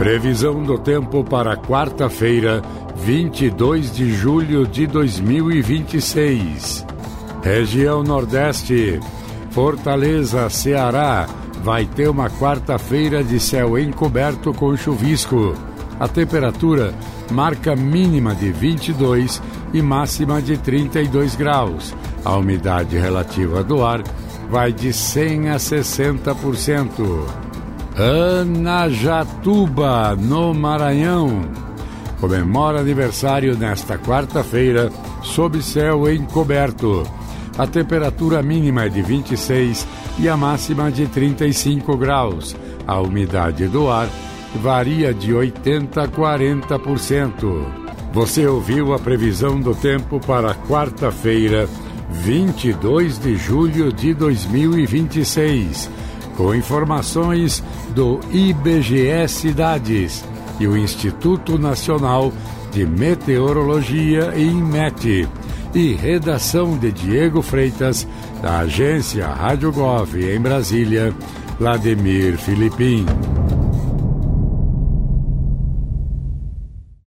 Previsão do tempo para quarta-feira, 22 de julho de 2026. Região Nordeste, Fortaleza, Ceará, vai ter uma quarta-feira de céu encoberto com chuvisco. A temperatura marca mínima de 22 e máxima de 32 graus. A umidade relativa do ar vai de 100 a 60%. Anajatuba, no Maranhão, comemora aniversário nesta quarta-feira sob céu encoberto. A temperatura mínima é de 26 e a máxima de 35 graus. A umidade do ar varia de 80% a 40%. Você ouviu a previsão do tempo para quarta-feira, 22 de julho de 2026, com informações do IBGE Cidades e o Instituto Nacional de Meteorologia e INMET, e redação de Diego Freitas, da agência Rádio Gov em Brasília, Vladimir Filipim.